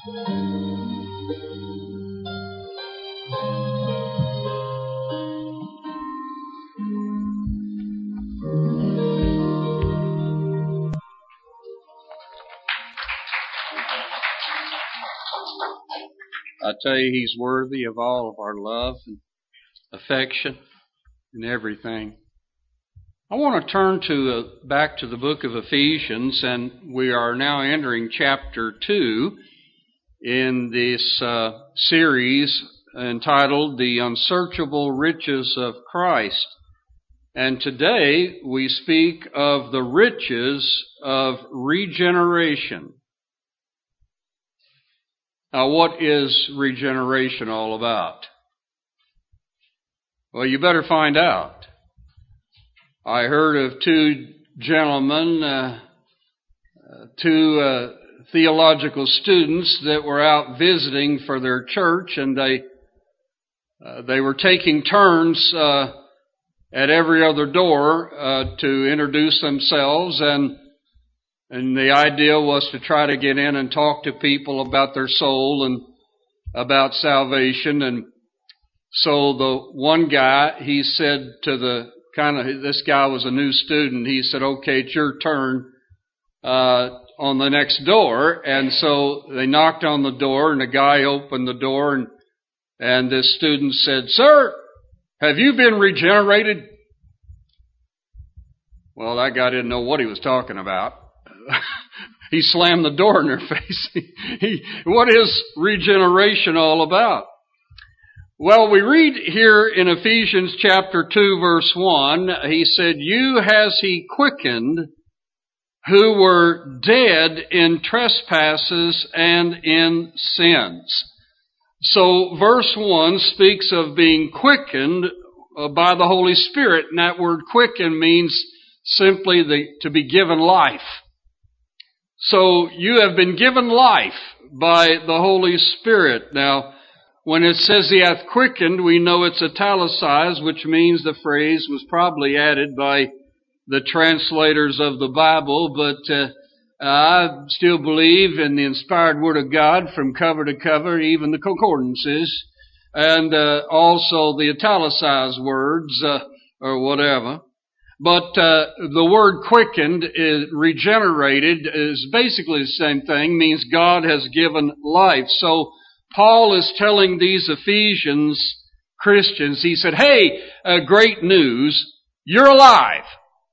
I tell you, He's worthy of all of our love and affection and everything. I want to turn back to the book of Ephesians, and we are now entering chapter 2 in this series entitled The Unsearchable Riches of Christ. And today we speak of the riches of regeneration. Now, what is regeneration all about? Well, you better find out. I heard of two gentlemen, two theological students that were out visiting for their church, and they were taking turns at every other door to introduce themselves, and the idea was to try to get in and talk to people about their soul and about salvation. And so the one guy, he said to this guy was a new student, he said, "Okay, it's your turn on the next door." And so they knocked on the door, and the guy opened the door, and this student said, "Sir, have you been regenerated?" Well, that guy didn't know what he was talking about. He slammed the door in their face. What is regeneration all about? Well, we read here in Ephesians chapter 2, verse 1, he said, "You has He quickened who were dead in trespasses and in sins." So verse 1 speaks of being quickened by the Holy Spirit, and that word quicken means simply to be given life. So you have been given life by the Holy Spirit. Now, when it says He hath quickened, we know it's italicized, which means the phrase was probably added by the translators of the Bible, but I still believe in the inspired Word of God from cover to cover, even the concordances, and also the italicized words or whatever. But the word quickened, regenerated, is basically the same thing, means God has given life. So Paul is telling these Ephesians Christians, he said, "Hey, great news, you're alive."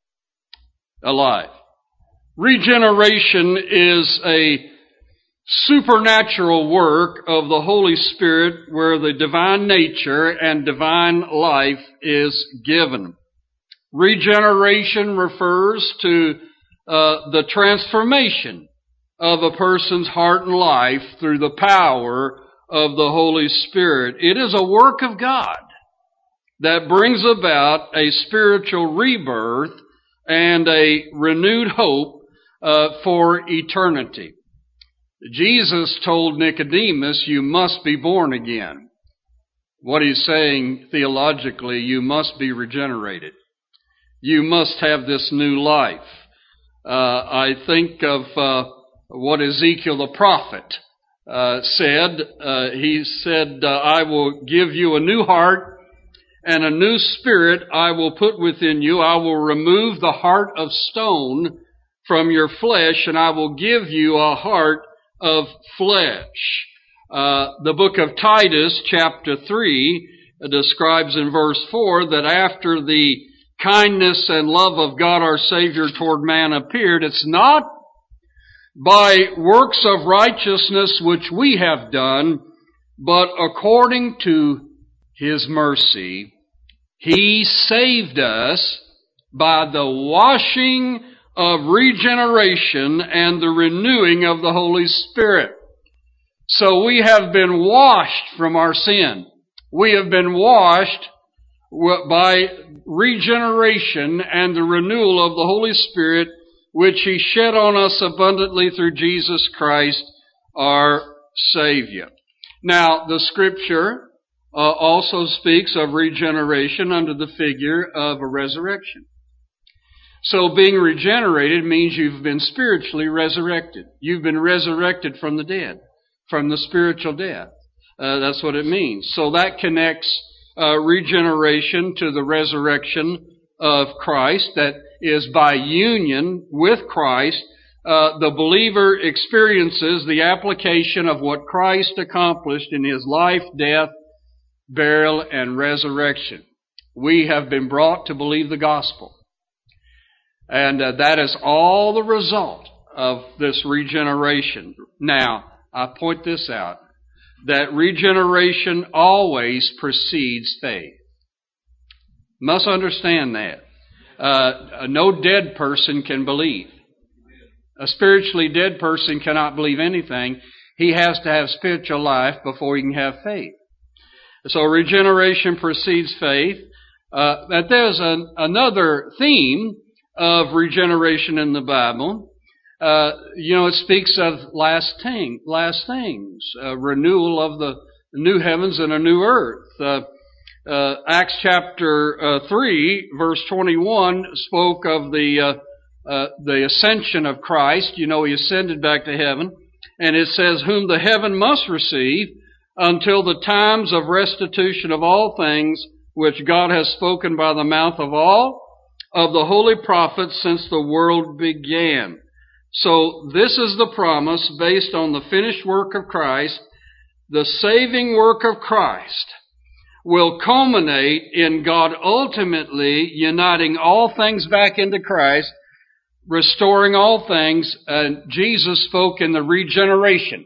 Alive. Regeneration is a supernatural work of the Holy Spirit where the divine nature and divine life is given. Regeneration refers to the transformation of a person's heart and life through the power of the Holy Spirit. It is a work of God that brings about a spiritual rebirth and a renewed hope for eternity. Jesus told Nicodemus, "You must be born again." What he's saying theologically, you must be regenerated. You must have this new life. I think of what Ezekiel the prophet said. He said, "I will give you a new heart and a new spirit I will put within you. I will remove the heart of stone from your flesh, and I will give you a heart of flesh." The book of Titus, chapter 3, describes in verse 4 that after the kindness and love of God our Savior toward man appeared, it's not by works of righteousness which we have done, but according to His mercy, He saved us by the washing of regeneration and the renewing of the Holy Spirit. So we have been washed from our sin. We have been washed by regeneration and the renewal of the Holy Spirit, which He shed on us abundantly through Jesus Christ, our Savior. Now, the Scripture also speaks of regeneration under the figure of a resurrection. So being regenerated means you've been spiritually resurrected. You've been resurrected from the dead. from the spiritual death. That's what it means. So that connects regeneration to the resurrection of Christ. That is by union with Christ. The believer experiences the application of what Christ accomplished in His life, death, burial, and resurrection. We have been brought to believe the gospel. And that is all the result of this regeneration. Now, I point this out, that regeneration always precedes faith. Must understand that. No dead person can believe. A spiritually dead person cannot believe anything. He has to have spiritual life before he can have faith. So regeneration precedes faith. That there's another theme of regeneration in the Bible. It speaks of last things, renewal of the new heavens and a new earth. Acts chapter 3, verse 21 spoke of the ascension of Christ. He ascended back to heaven. And it says, whom the heaven must receive until the times of restitution of all things which God has spoken by the mouth of all of the holy prophets since the world began. So this is the promise based on the finished work of Christ. The saving work of Christ will culminate in God ultimately uniting all things back into Christ, restoring all things. Jesus spoke in the regeneration.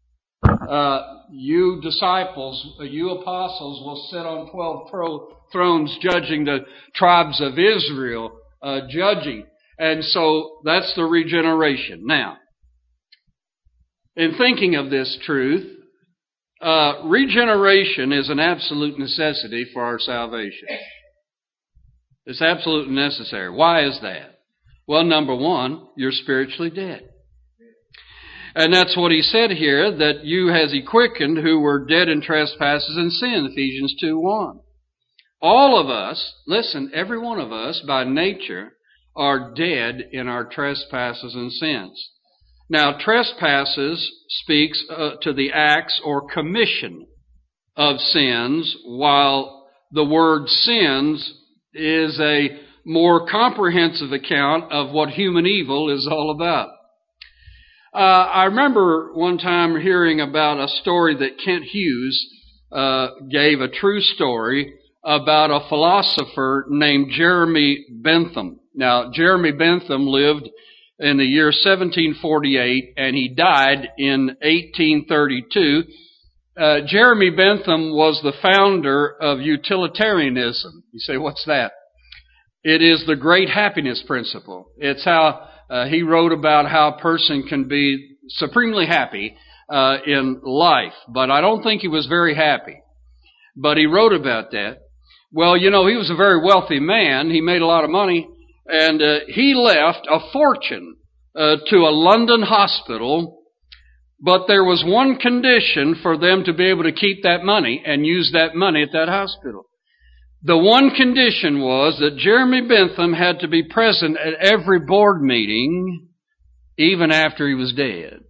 You disciples, you apostles will sit on 12 thrones judging the tribes of Israel, judging. And so that's the regeneration. Now, in thinking of this truth, regeneration is an absolute necessity for our salvation. It's absolutely necessary. Why is that? Well, number one, you're spiritually dead. And that's what he said here, that you has he quickened who were dead in trespasses and sin, Ephesians 2:1. All of us, listen, every one of us by nature are dead in our trespasses and sins. Now, trespasses speaks to the acts or commission of sins, while the word sins is a more comprehensive account of what human evil is all about. I remember one time hearing about a story that Kent Hughes gave, a true story about a philosopher named Jeremy Bentham. Now, Jeremy Bentham lived in the year 1748 and he died in 1832. Jeremy Bentham was the founder of utilitarianism. You say, what's that? It is the great happiness principle. It's how he wrote about how a person can be supremely happy in life. But I don't think he was very happy. But he wrote about that. Well, he was a very wealthy man. He made a lot of money. And he left a fortune to a London hospital. But there was one condition for them to be able to keep that money and use that money at that hospital. The one condition was that Jeremy Bentham had to be present at every board meeting, even after he was dead.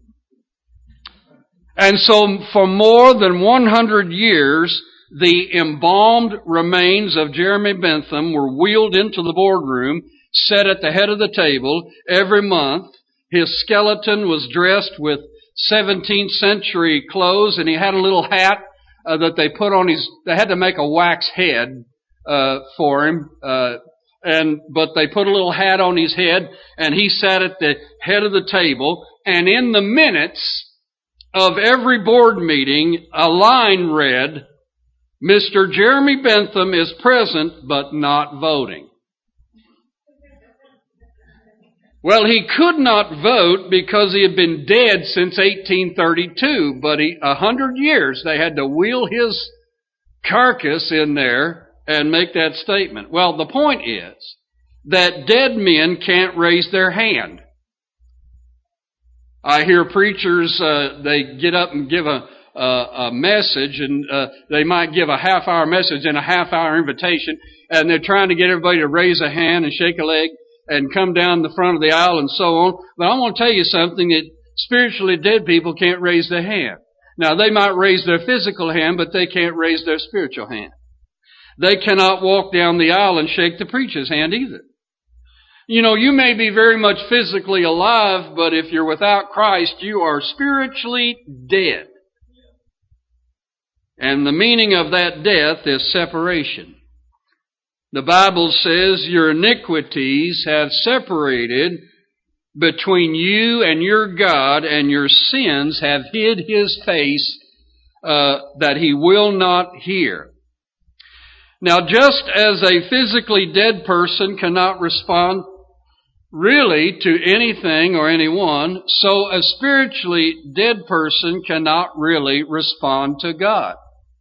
And so for more than 100 years, the embalmed remains of Jeremy Bentham were wheeled into the boardroom, set at the head of the table every month. His skeleton was dressed with 17th century clothes, and he had a little hat that they put on they had to make a wax head for him, but they put a little hat on his head, and he sat at the head of the table, and in the minutes of every board meeting, a line read, Mr. Jeremy Bentham is present, but not voting. Well, he could not vote because he had been dead since 1832, but 100 years they had to wheel his carcass in there and make that statement. Well, the point is that dead men can't raise their hand. I hear preachers, they get up and give a message, and they might give a half-hour message and a half-hour invitation, and they're trying to get everybody to raise a hand and shake a leg and come down the front of the aisle and so on. But I want to tell you something, that spiritually dead people can't raise their hand. Now, they might raise their physical hand, but they can't raise their spiritual hand. They cannot walk down the aisle and shake the preacher's hand either. You know, you may be very much physically alive, but if you're without Christ, you are spiritually dead. And the meaning of that death is separation. The Bible says your iniquities have separated between you and your God, and your sins have hid His face that He will not hear. Now, just as a physically dead person cannot respond really to anything or anyone, so a spiritually dead person cannot really respond to God.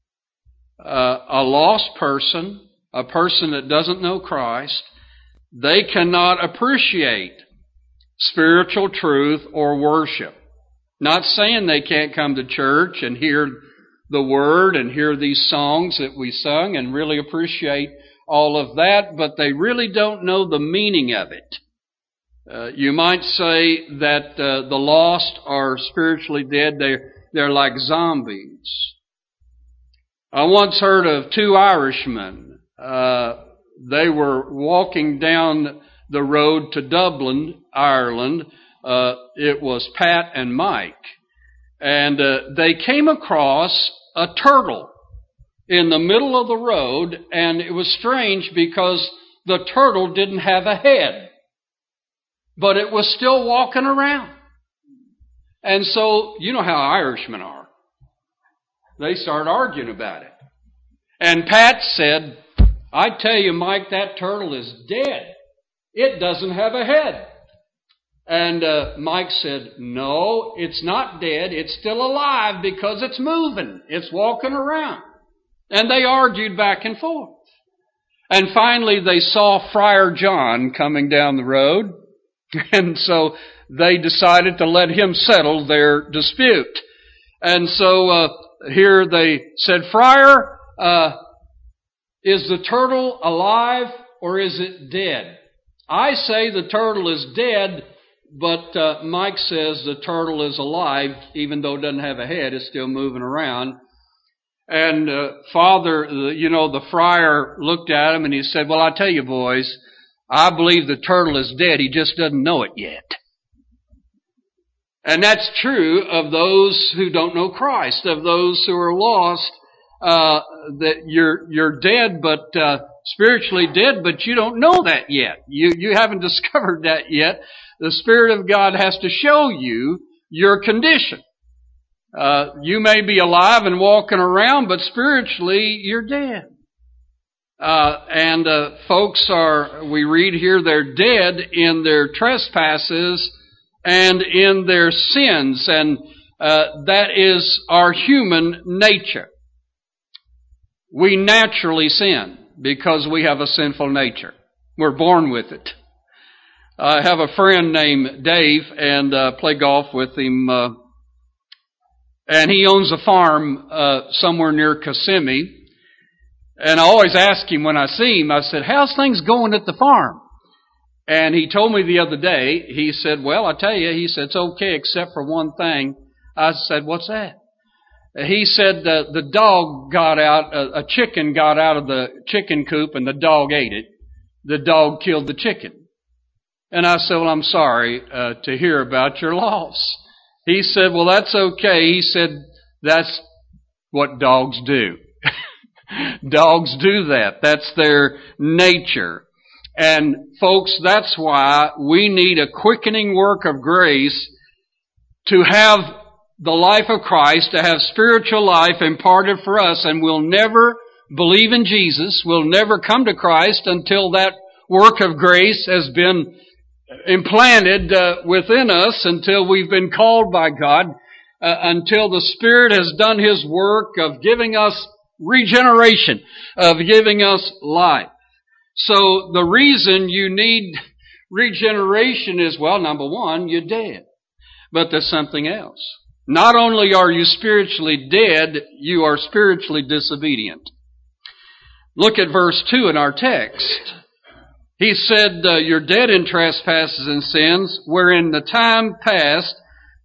A lost person, a person that doesn't know Christ, they cannot appreciate spiritual truth or worship. Not saying they can't come to church and hear the Word and hear these songs that we sung and really appreciate all of that, but they really don't know the meaning of it. You might say that the lost are spiritually dead. They're like zombies. I once heard of two Irishmen. They were walking down the road to Dublin, Ireland. It was Pat and Mike. And they came across a turtle in the middle of the road, and it was strange because the turtle didn't have a head, but it was still walking around. And so, you know how Irishmen are. They start arguing about it. And Pat said, "I tell you, Mike, that turtle is dead. It doesn't have a head." And Mike said, "No, it's not dead. It's still alive because it's moving. It's walking around." And they argued back and forth. And finally they saw Friar John coming down the road. And so they decided to let him settle their dispute. And so here they said, "Friar, is the turtle alive or is it dead?" "I say the turtle is dead, but Mike says the turtle is alive, even though it doesn't have a head, it's still moving around." And the friar looked at him and he said, "Well, I tell you, boys, I believe the turtle is dead. He just doesn't know it yet." And that's true of those who don't know Christ, of those who are lost, that you're dead, but spiritually dead, but you don't know that yet. You haven't discovered that yet. The Spirit of God has to show you your condition. You may be alive and walking around, but spiritually you're dead. Folks we read here, they're dead in their trespasses and in their sins, and that is our human nature. We naturally sin because we have a sinful nature. We're born with it. I have a friend named Dave, and play golf with him, and he owns a farm somewhere near Kissimmee. And I always ask him when I see him, I said, "How's things going at the farm?" And he told me the other day, he said, "Well, I tell you," he said, "it's okay except for one thing." I said, "What's that?" He said the dog got out, a chicken got out of the chicken coop and the dog ate it. The dog killed the chicken. And I said, "Well, I'm sorry to hear about your loss." He said, "Well, that's okay." He said, "That's what dogs do." Dogs do that. That's their nature. And folks, that's why we need a quickening work of grace to have the life of Christ, to have spiritual life imparted for us, and we'll never believe in Jesus, we'll never come to Christ until that work of grace has been implanted within us, until we've been called by God, until the Spirit has done His work of giving us regeneration, of giving us life. So the reason you need regeneration is, well, number one, you're dead. But there's something else. Not only are you spiritually dead, you are spiritually disobedient. Look at verse 2 in our text. He said, "You're dead in trespasses and sins, wherein the time past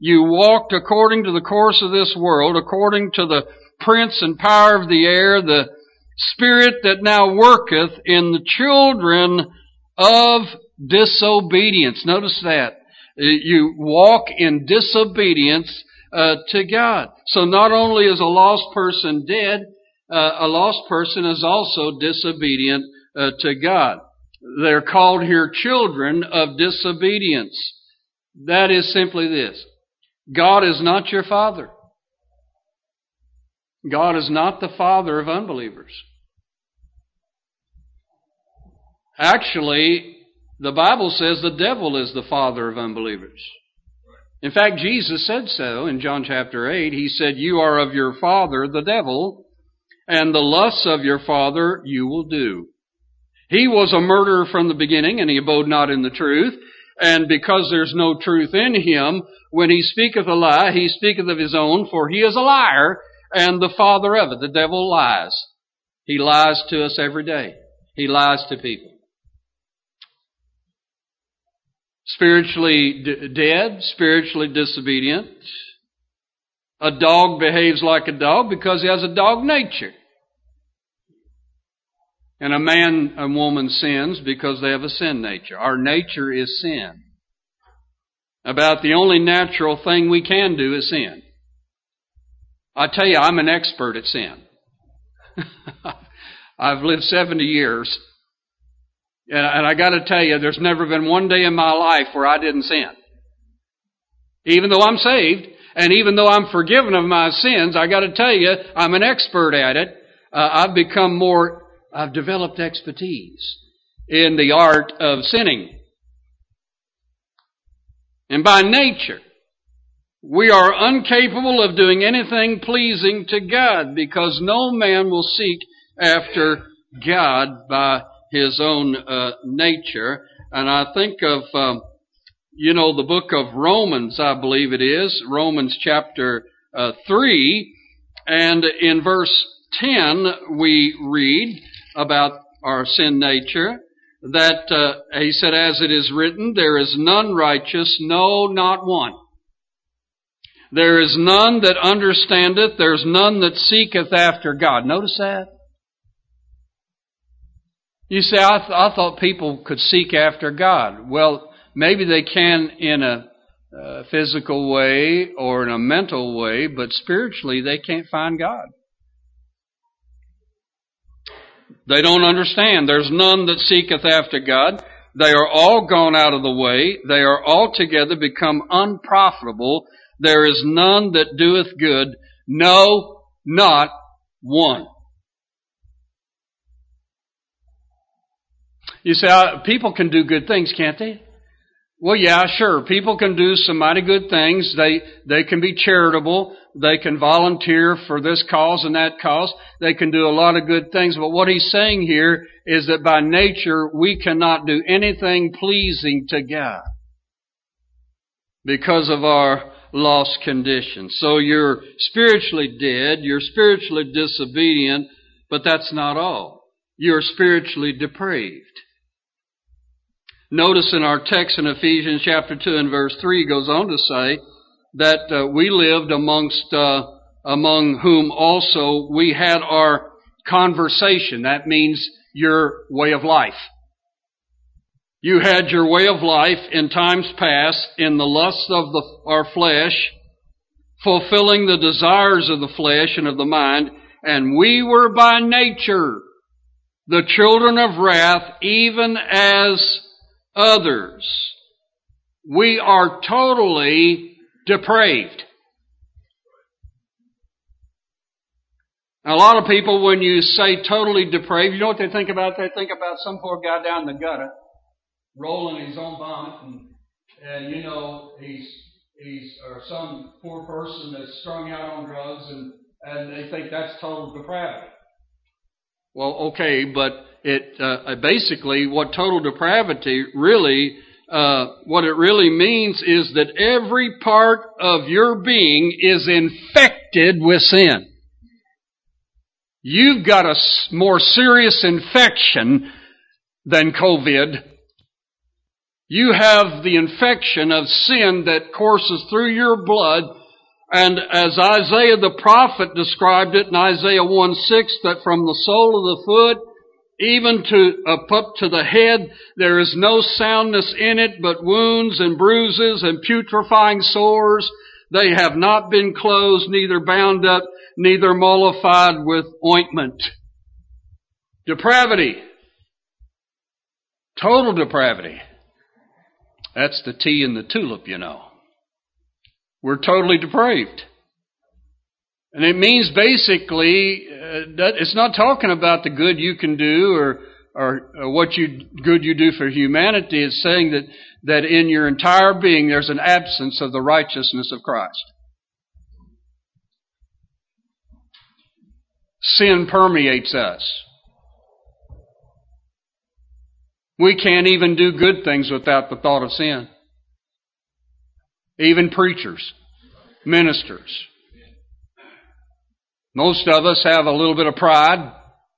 You walked according to the course of this world, according to the prince and power of the air, the spirit that now worketh in the children of disobedience. Notice that. You walk in disobedience to God. So not only is a lost person dead, a lost person is also disobedient to God. They're called here children of disobedience. That is simply this. God is not your father. God is not the father of unbelievers. Actually, the Bible says the devil is the father of unbelievers. In fact, Jesus said so in John chapter 8. He said, "You are of your father, the devil, and the lusts of your father you will do." He was a murderer from the beginning, and he abode not in the truth. And because there's no truth in him, when he speaketh a lie, he speaketh of his own, for he is a liar and the father of it. The devil lies. He lies to us every day. He lies to people. Spiritually dead, spiritually disobedient. A dog behaves like a dog because he has a dog nature. And a man and woman sins because they have a sin nature. Our nature is sin. About the only natural thing we can do is sin. I tell you, I'm an expert at sin. I've lived 70 years. And I got to tell you, there's never been one day in my life where I didn't sin. Even though I'm saved, and even though I'm forgiven of my sins, I got to tell you, I'm an expert at it. I've developed expertise in the art of sinning. And by nature, we are incapable of doing anything pleasing to God because no man will seek after God by his own nature. And I think of, the book of Romans, I believe it is, Romans chapter 3, and in verse 10 we read about our sin nature, that he said, "As it is written, there is none righteous, no, not one. There is none that understandeth, there's none that seeketh after God." Notice that? You say, I thought people could seek after God. Well, maybe they can in a physical way or in a mental way, but spiritually they can't find God. They don't understand. There's none that seeketh after God. They are all gone out of the way. They are altogether become unprofitable. There is none that doeth good. No, not one. You say, people can do good things, can't they? Well, yeah, sure. People can do some mighty good things. They can be charitable. They can volunteer for this cause and that cause. They can do a lot of good things. But what he's saying here is that by nature, we cannot do anything pleasing to God because of our lost condition. So you're spiritually dead. You're spiritually disobedient. But that's not all. You're spiritually depraved. Notice in our text in Ephesians chapter 2 and verse 3 goes on to say that we lived among whom also we had our conversation. That means your way of life. You had your way of life in times past in the lusts of our flesh, fulfilling the desires of the flesh and of the mind, and we were by nature the children of wrath, even as others. We are totally depraved. A lot of people, when you say totally depraved, you know what they think about? They think about some poor guy down the gutter, rolling his own vomit, and he's or some poor person that's strung out on drugs, and they think that's total depravity. Well, okay, but it basically what total depravity really, what it really means is that every part of your being is infected with sin. You've got a more serious infection than COVID. You have the infection of sin that courses through your blood. And as Isaiah the prophet described it in Isaiah 1:6, that from the sole of the foot even up to the head, there is no soundness in it, but wounds and bruises and putrefying sores. They have not been closed, neither bound up, neither mollified with ointment. Depravity. Total depravity. That's the T in the tulip, you know. We're totally depraved. And it means basically, that it's not talking about the good you can do or what good you do for humanity. It's saying that in your entire being there's an absence of the righteousness of Christ. Sin permeates us. We can't even do good things without the thought of sin. Even preachers, ministers. Most of us have a little bit of pride.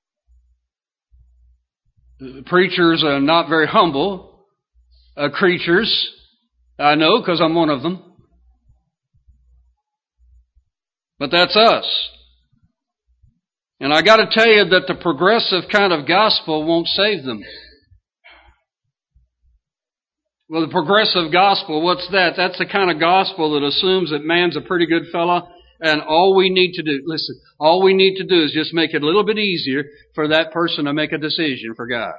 Preachers are not very humble creatures. I know because I'm one of them. But that's us. And I got to tell you that the progressive kind of gospel won't save them. Well, the progressive gospel, what's that? That's the kind of gospel that assumes that man's a pretty good fella. And all we need to do is just make it a little bit easier for that person to make a decision for God.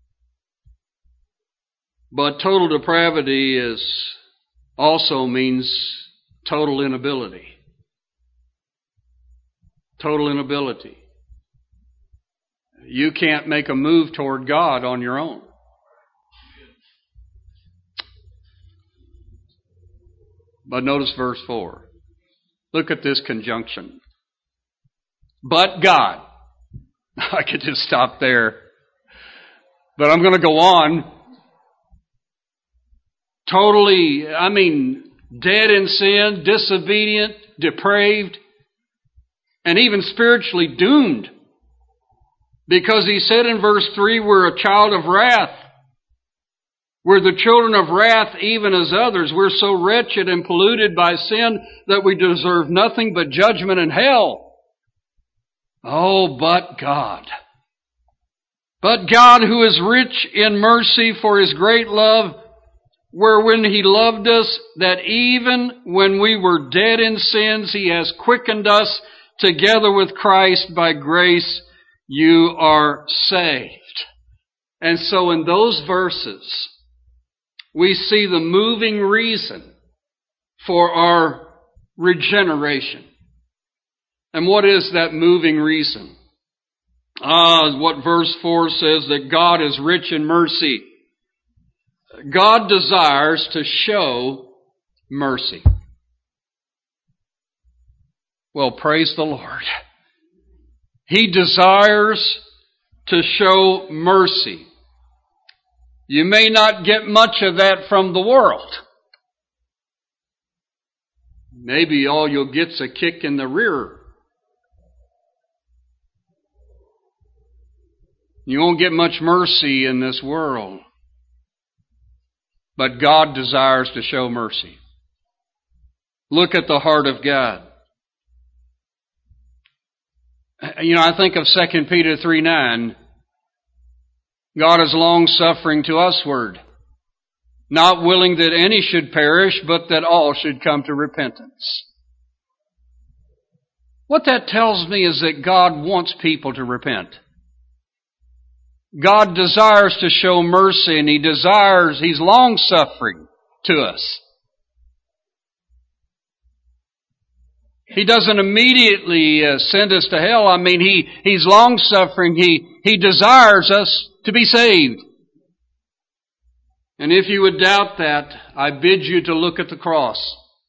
But total depravity also means total inability. Total inability. You can't make a move toward God on your own. But notice verse 4. Look at this conjunction. But God. I could just stop there. But I'm going to go on. Totally, dead in sin, disobedient, depraved, and even spiritually doomed. Because he said in verse 3, we're a child of wrath. We're the children of wrath even as others. We're so wretched and polluted by sin that we deserve nothing but judgment and hell. Oh, but God. But God, who is rich in mercy for His great love, wherein He loved us, that even when we were dead in sins, He has quickened us together with Christ. By grace you are saved. And so in those verses, we see the moving reason for our regeneration. And what is that moving reason? What verse 4 says, that God is rich in mercy. God desires to show mercy. Well, praise the Lord. He desires to show mercy. You may not get much of that from the world. Maybe all you'll get's a kick in the rear. You won't get much mercy in this world. But God desires to show mercy. Look at the heart of God. I think of 2 Peter 3:9. God is long-suffering to usward, not willing that any should perish, but that all should come to repentance. What that tells me is that God wants people to repent. God desires to show mercy, and He's long-suffering to us. He doesn't immediately send us to hell. He's long-suffering. He desires us to be saved. And if you would doubt that, I bid you to look at the cross.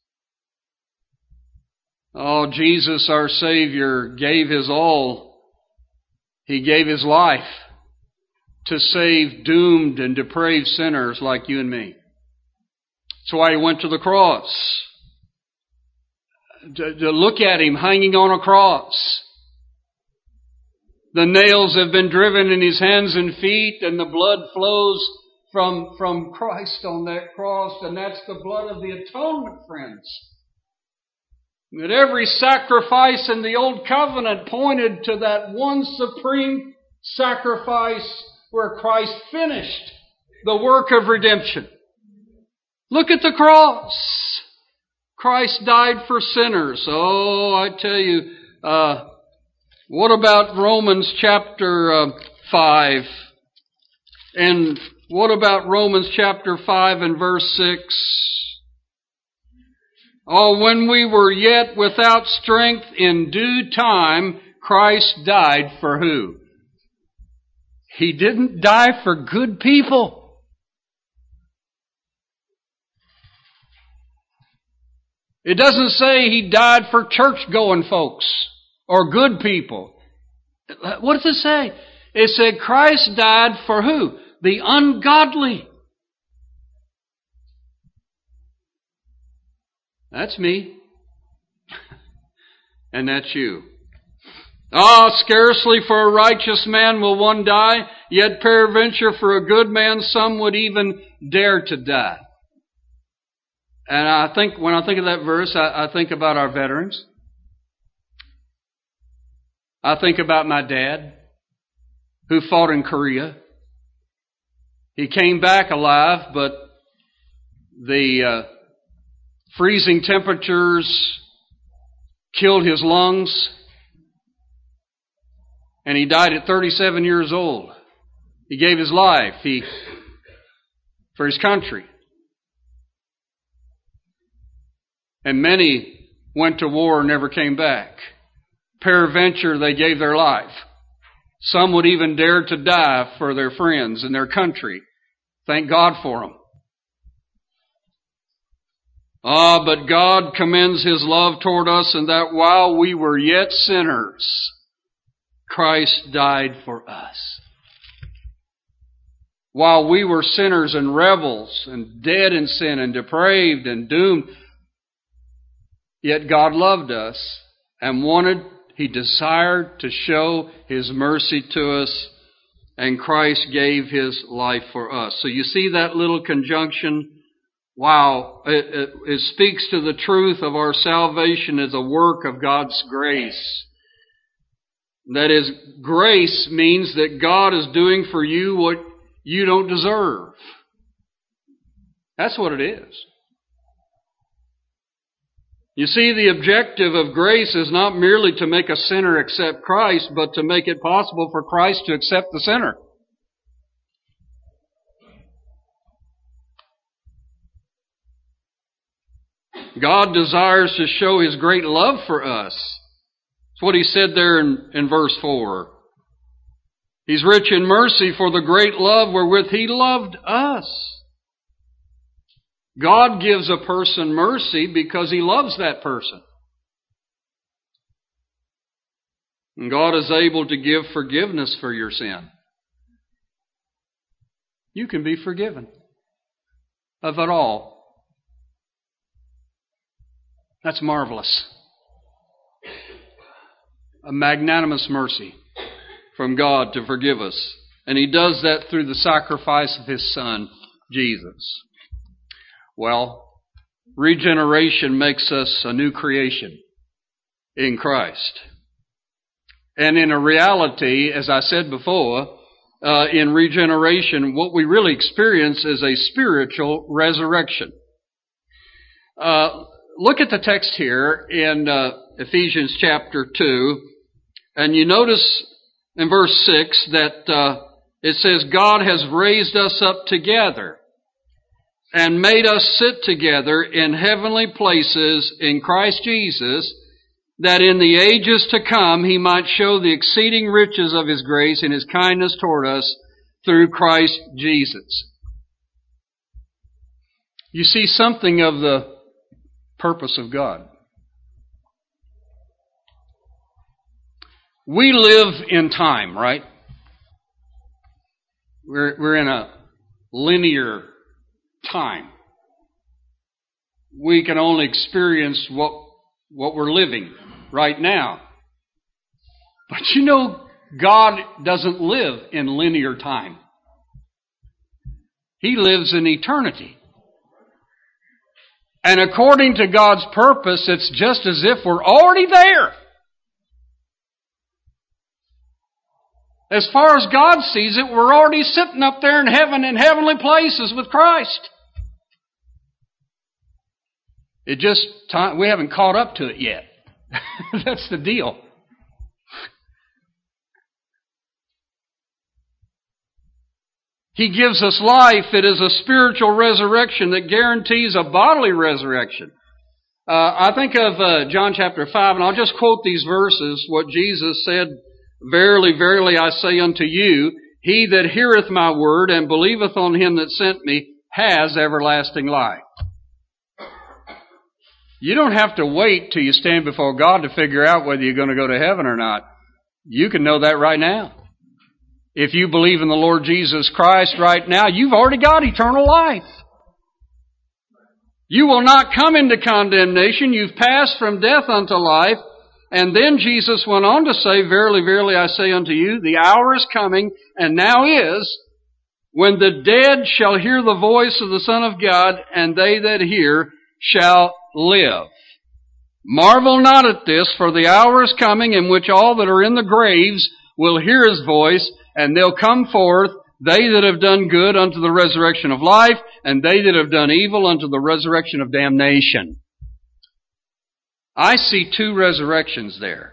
Oh, Jesus, our Savior, gave His all. He gave His life to save doomed and depraved sinners like you and me. That's why He went to the cross. To look at Him hanging on a cross. The nails have been driven in His hands and feet, and the blood flows from Christ on that cross, and that's the blood of the atonement, friends. That every sacrifice in the Old Covenant pointed to that one supreme sacrifice where Christ finished the work of redemption. Look at the cross. Christ died for sinners. Oh, I tell you, what about Romans chapter 5? And what about Romans chapter 5 and verse 6? Oh, when we were yet without strength, in due time, Christ died for who? He didn't die for good people. It doesn't say He died for church-going folks or good people. What does it say? It said Christ died for who? The ungodly. That's me. And that's you. Scarcely for a righteous man will one die, yet peradventure for a good man some would even dare to die. And when I think of that verse, I think about our veterans. I think about my dad, who fought in Korea. He came back alive, but the freezing temperatures killed his lungs, and he died at 37 years old. He gave his life for his country. And many went to war and never came back. Peradventure, they gave their life. Some would even dare to die for their friends and their country. Thank God for them. But God commends His love toward us in that while we were yet sinners, Christ died for us. While we were sinners and rebels and dead in sin and depraved and doomed, yet God loved us and He desired to show His mercy to us, and Christ gave His life for us. So you see that little conjunction? Wow, it speaks to the truth of our salvation as a work of God's grace. That is, grace means that God is doing for you what you don't deserve. That's what it is. You see, the objective of grace is not merely to make a sinner accept Christ, but to make it possible for Christ to accept the sinner. God desires to show His great love for us. That's what He said there in verse 4. He's rich in mercy for the great love wherewith He loved us. God gives a person mercy because He loves that person. And God is able to give forgiveness for your sin. You can be forgiven of it all. That's marvelous. A magnanimous mercy from God to forgive us. And He does that through the sacrifice of His Son, Jesus. Well, regeneration makes us a new creation in Christ. And in a reality, as I said before, in regeneration, what we really experience is a spiritual resurrection. Look at the text here in Ephesians chapter 2, and you notice in verse 6 that it says, God has raised us up together and made us sit together in heavenly places in Christ Jesus, that in the ages to come He might show the exceeding riches of His grace and His kindness toward us through Christ Jesus. You see something of the purpose of God. We live in time, right? We're in a linear time. We can only experience what we're living right now. But you know, God doesn't live in linear time. He lives in eternity. And according to God's purpose, it's just as if we're already there. As far as God sees it, we're already sitting up there in heaven in heavenly places with Christ. We haven't caught up to it yet. That's the deal. He gives us life. It is a spiritual resurrection that guarantees a bodily resurrection. I think of John chapter 5, and I'll just quote these verses, what Jesus said, "Verily, verily, I say unto you, he that heareth my word and believeth on him that sent me has everlasting life." You don't have to wait till you stand before God to figure out whether you're going to go to heaven or not. You can know that right now. If you believe in the Lord Jesus Christ right now, you've already got eternal life. You will not come into condemnation. You've passed from death unto life. And then Jesus went on to say, "Verily, verily, I say unto you, the hour is coming, and now is, when the dead shall hear the voice of the Son of God, and they that hear shall live. Marvel not at this, for the hour is coming in which all that are in the graves will hear His voice, and they'll come forth, they that have done good unto the resurrection of life, and they that have done evil unto the resurrection of damnation." I see two resurrections there.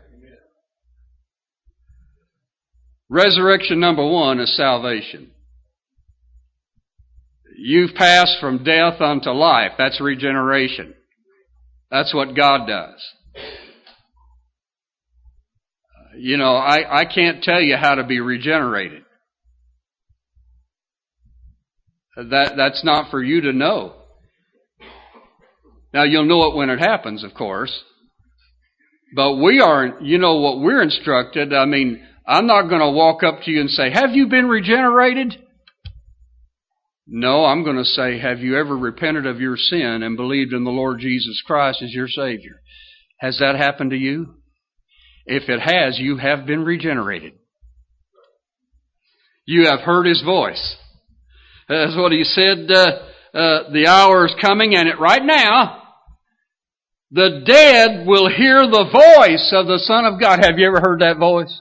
Resurrection number one is salvation. You've passed from death unto life. That's regeneration. That's what God does. I can't tell you how to be regenerated. That's not for you to know. Now, you'll know it when it happens, of course. But we aren't, what we're instructed. I mean, I'm not going to walk up to you and say, "Have you been regenerated?" No, I'm going to say, "Have you ever repented of your sin and believed in the Lord Jesus Christ as your Savior?" Has that happened to you? If it has, you have been regenerated. You have heard His voice. That's what He said, the hour is coming, and right now, the dead will hear the voice of the Son of God. Have you ever heard that voice?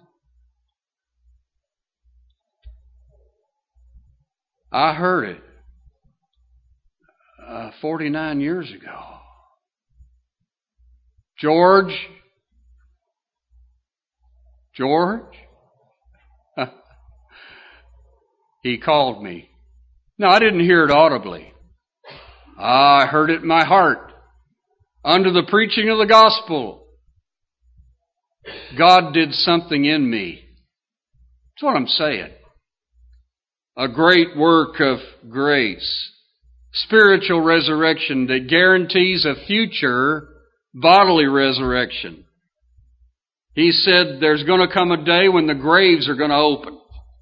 I heard it 49 years ago. George? He called me. No, I didn't hear it audibly. I heard it in my heart. Under the preaching of the gospel, God did something in me. That's what I'm saying. A great work of grace. Spiritual resurrection that guarantees a future bodily resurrection. He said there's going to come a day when the graves are going to open.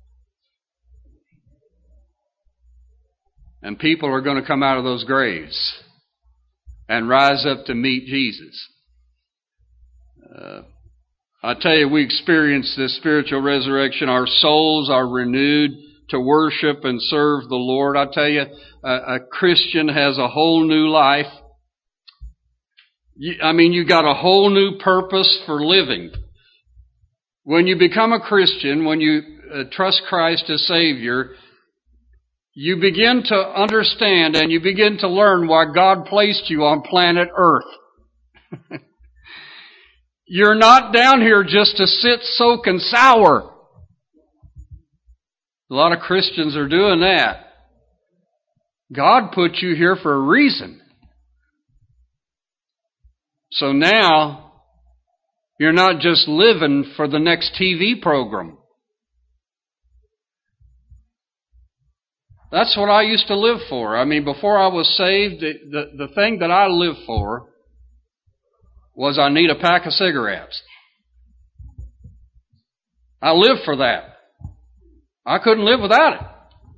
And people are going to come out of those graves and rise up to meet Jesus. I tell you, we experience this spiritual resurrection. Our souls are renewed to worship and serve the Lord. I tell you, a Christian has a whole new life. You got a whole new purpose for living. When you become a Christian, when you trust Christ as Savior, you begin to understand and you begin to learn why God placed you on planet Earth. You're not down here just to sit, soak, and sour. A lot of Christians are doing that. God put you here for a reason. So now, you're not just living for the next TV program. That's what I used to live for. Before I was saved, the thing that I lived for was I need a pack of cigarettes. I lived for that. I couldn't live without it.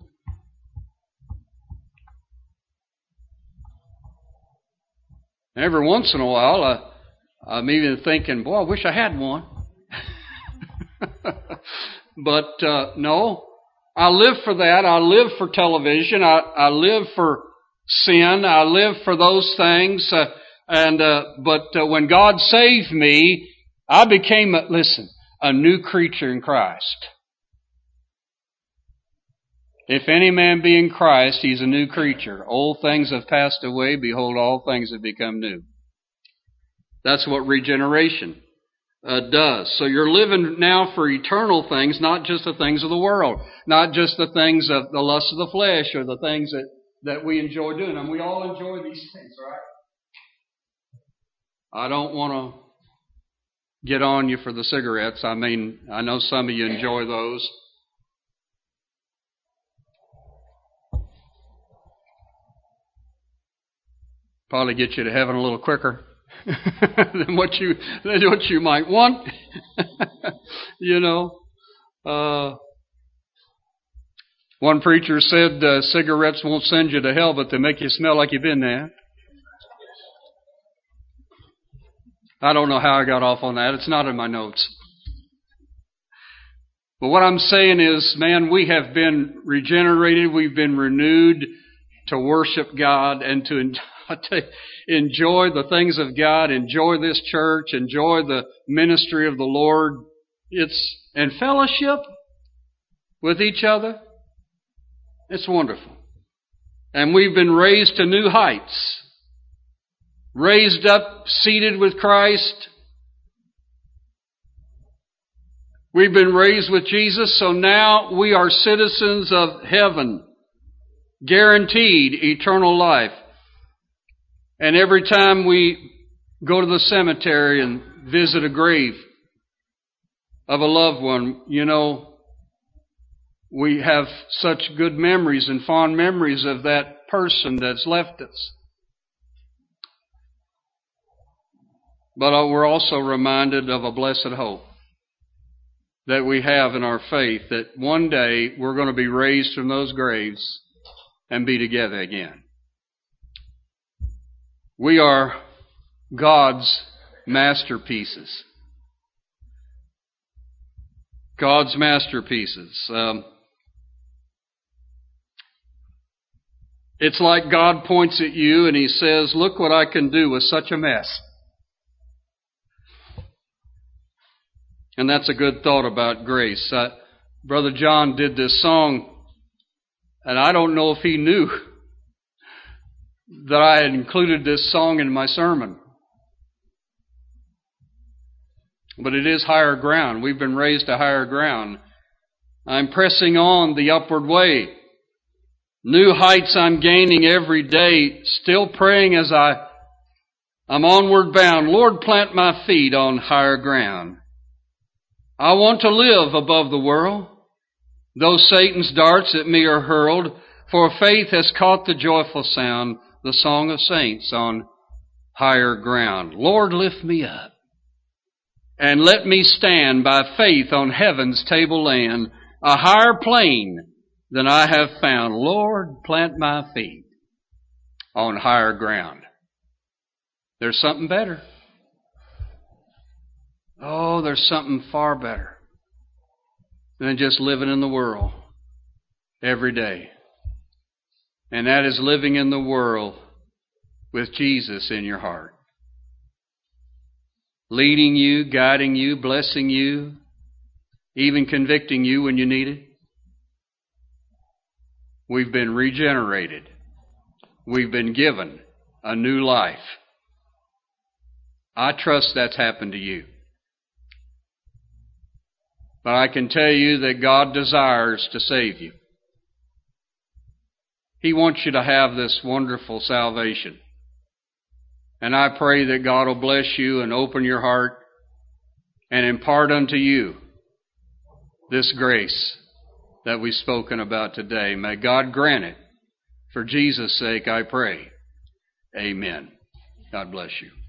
Every once in a while, I'm even thinking, boy, I wish I had one. But no. I live for that. I live for television. I live for sin. I live for those things. But when God saved me, I became, a new creature in Christ. If any man be in Christ, he's a new creature. Old things have passed away. Behold, all things have become new. That's what regeneration does. So you're living now for eternal things, not just the things of the world, not just the things of the lust of the flesh or the things that we enjoy doing. And we all enjoy these things, right? I don't want to get on you for the cigarettes. I mean, I know some of you enjoy those. Probably get you to heaven a little quicker than what you might want. One preacher said cigarettes won't send you to hell, but they make you smell like you've been there. I don't know how I got off on that. It's not in my notes. But what I'm saying is, man, we have been regenerated. We've been renewed to worship God and to enjoy the things of God, enjoy this church, enjoy the ministry of the Lord. And fellowship with each other. It's wonderful. And we've been raised to new heights. Raised up, seated with Christ. We've been raised with Jesus, so now we are citizens of heaven. Guaranteed eternal life. And every time we go to the cemetery and visit a grave of a loved one, we have such good memories and fond memories of that person that's left us. But we're also reminded of a blessed hope that we have in our faith, that one day we're going to be raised from those graves and be together again. We are God's masterpieces. God's masterpieces. It's like God points at you and He says, look what I can do with such a mess. And that's a good thought about grace. Brother John did this song, and I don't know if he knew that I had included this song in my sermon. But it is higher ground. We've been raised to higher ground. I'm pressing on the upward way. New heights I'm gaining every day, still praying as I'm onward bound. Lord, plant my feet on higher ground. I want to live above the world, though Satan's darts at me are hurled, for faith has caught the joyful sound, the song of saints on higher ground. Lord, lift me up, and let me stand by faith on heaven's table land, a higher plane than I have found. Lord, plant my feet on higher ground. There's something better. Oh, there's something far better than just living in the world every day. And that is living in the world with Jesus in your heart. Leading you, guiding you, blessing you, even convicting you when you need it. We've been regenerated. We've been given a new life. I trust that's happened to you. But I can tell you that God desires to save you. He wants you to have this wonderful salvation. And I pray that God will bless you and open your heart and impart unto you this grace that we've spoken about today. May God grant it. For Jesus' sake, I pray. Amen. God bless you.